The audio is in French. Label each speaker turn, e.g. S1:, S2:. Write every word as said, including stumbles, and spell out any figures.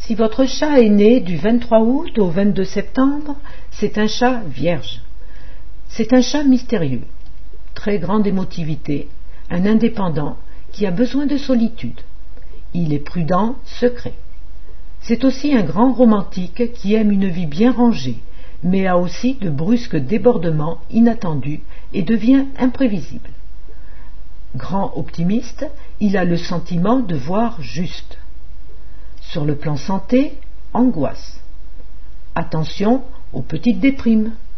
S1: Si votre chat est né du vingt-trois août au vingt-deux septembre, c'est un chat vierge. C'est un chat mystérieux, très grande émotivité, un indépendant qui a besoin de solitude. Il est prudent, secret. C'est aussi un grand romantique qui aime une vie bien rangée, mais a aussi de brusques débordements inattendus et devient imprévisible. Grand optimiste, il a le sentiment de voir juste. Sur le plan santé, angoisse. Attention aux petites déprimes.